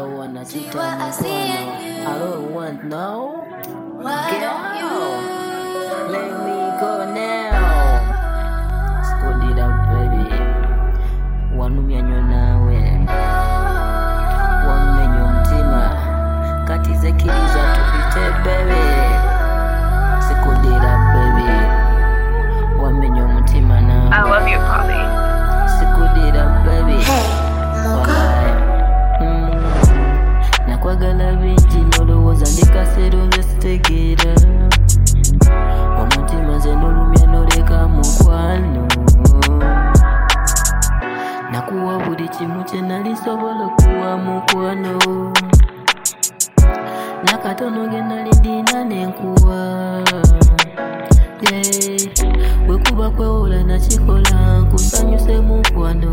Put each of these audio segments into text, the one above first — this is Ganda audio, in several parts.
wanna cheat on my corner. I don't want no. Girl, let me go now. Scored up, baby. Wanumya nyo nawe. Wamenyo mtima. Katize kiliza tupite, baby. Scored up, baby. Wamenyo mtima nawe. I love you, Poppy. Scored up, baby. Nakwagala bingi nolowooza ndikasero nze sitegera omutima nze nolumya noleka mukwano nakuwa buli kimu kye nali sobola okuwa mukwano nakatono ge nali ndina nenkuwa bwe kuba kwewola nakikola nkusanyuse mukwano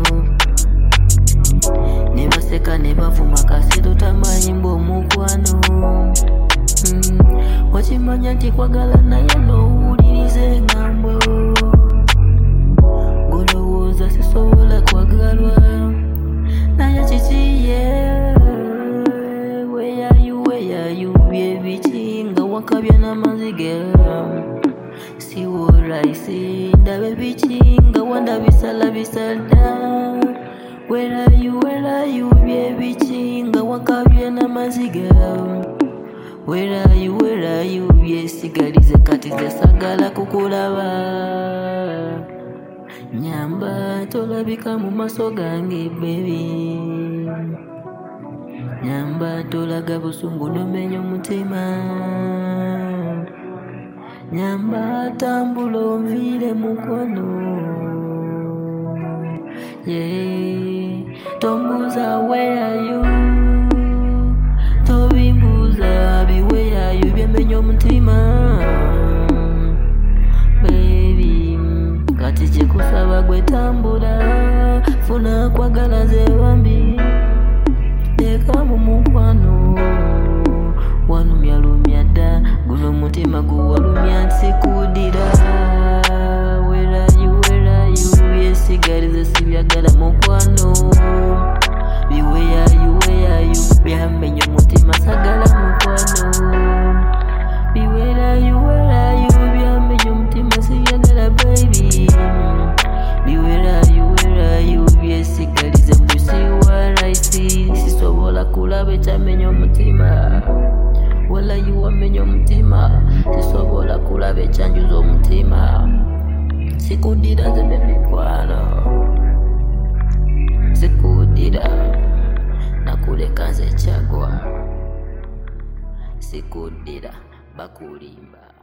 nebaseka nebavuma kasero tamanyi mb'omukwano wakimanya nti kwagala naye n'owulirize ngambwe golowooza sisobola kwagalwa naye kikiye weyayu byebiki nga wakabya n'amaziga siworaisi ndabe biki nga wandabisala bisada Where are you, baby? Nga wakabya n'amaziga. Where are you, byesigalize kati zasagala kukulaba. Nyamba tolabika mu maso gange, baby. Nyamba tolaga busungu nomenya omutima. Nyamba tambula onviire mukono. Tombuza where are you? Tobimbuza bi where are you? Byamenyo omutima baby kati kyekusaba gwe tambula funa kwagala ze bambi teka mu mukwano wanumyalumya dda guno omutima guwalumya nsikudira sigarize sibyagala mukwano biweyayu byamenye omutima sagala mukwano biwerayu byamenye omutima sibyagala baby biwerayu byesigalize mbusiwa raisi sisobola kulaba ekyamenye omutima walayu wamenye omutima sisobola kulaba ekyanjuza omutima sikudira ze mikwano sikudira nakuleka nze kyagwa sikudira bakulimba